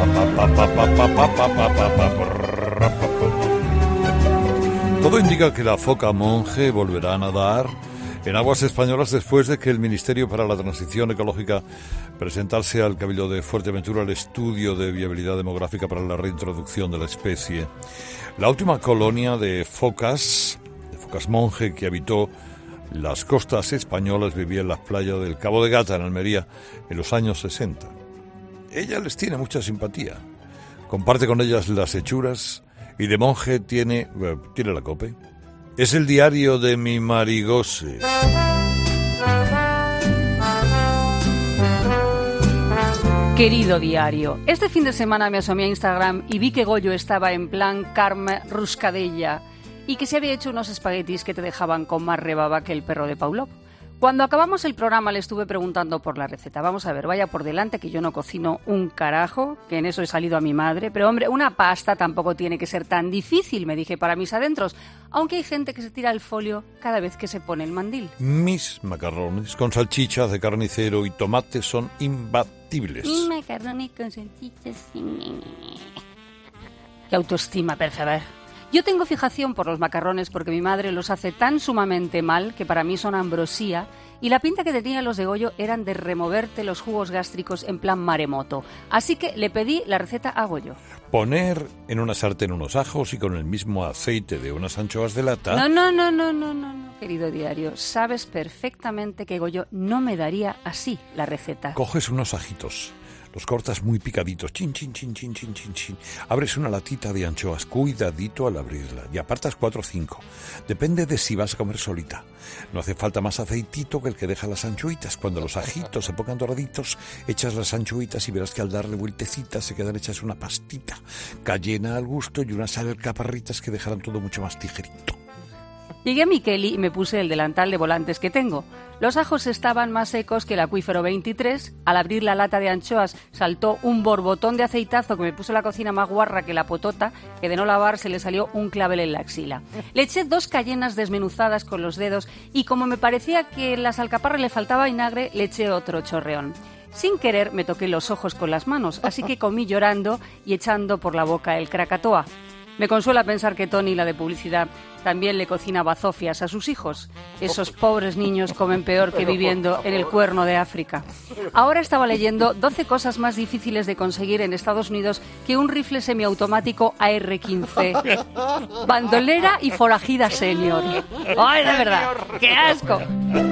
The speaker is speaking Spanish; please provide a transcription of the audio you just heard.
Todo indica que la foca monje volverá a nadar en aguas españolas después de que el Ministerio para la Transición Ecológica presentase al Cabildo de Fuerteventura el estudio de viabilidad demográfica para la reintroducción de la especie. La última colonia de focas monje que habitó las costas españolas vivía en las playas del Cabo de Gata, en Almería, en los años 60. Ella les tiene mucha simpatía, comparte con ellas las hechuras y de monje tiene la cope. Es el diario de mi Marigose. Querido diario, este fin de semana me asomé a Instagram y vi que Goyo estaba en plan Carme Ruscadella y que se había hecho unos espaguetis que te dejaban con más rebaba que el perro de Pavlov. Cuando acabamos el programa le estuve preguntando por la receta. Vamos a ver, vaya por delante que yo no cocino un carajo, que en eso he salido a mi madre. Pero hombre, una pasta tampoco tiene que ser tan difícil, me dije para mis adentros. Aunque hay gente que se tira el folio cada vez que se pone el mandil. Mis macarrones con salchichas de carnicero y tomate son imbatibles. Mis macarrones con salchichas. Qué autoestima, por favor. Yo tengo fijación por los macarrones porque mi madre los hace tan sumamente mal que para mí son ambrosía y la pinta que tenían los de Goyo eran de removerte los jugos gástricos en plan maremoto. Así que le pedí la receta a Goyo. Poner en una sartén unos ajos y con el mismo aceite de unas anchoas de lata... No, querido diario. Sabes perfectamente que Goyo no me daría así la receta. Coges unos ajitos, los cortas muy picaditos, chin. Abres una latita de anchoas, cuidadito al abrirla, y apartas 4 o 5. Depende de si vas a comer solita. No hace falta más aceitito que el que deja las anchoitas. Cuando los ajitos se pongan doraditos, echas las anchoitas y verás que al darle vueltecitas se quedan hechas una pastita. Cayena al gusto y unas alcaparritas que dejarán todo mucho más tijerito. Llegué a Miqueli y me puse el delantal de volantes que tengo. Los ajos estaban más secos que el acuífero 23. Al abrir la lata de anchoas saltó un borbotón de aceitazo que me puso la cocina más guarra que la potota, que de no lavar se le salió un clavel en la axila. Le eché 2 cayenas desmenuzadas con los dedos y como me parecía que en las alcaparras le faltaba vinagre, le eché otro chorreón. Sin querer me toqué los ojos con las manos, así que comí llorando y echando por la boca el Krakatoa. Me consuela pensar que Tony, la de publicidad, también le cocina bazofias a sus hijos. Esos pobres niños comen peor que viviendo en el Cuerno de África. Ahora estaba leyendo 12 cosas más difíciles de conseguir en Estados Unidos que un rifle semiautomático AR-15. Bandolera y forajida senior. ¡Ay, de verdad! ¡Qué asco!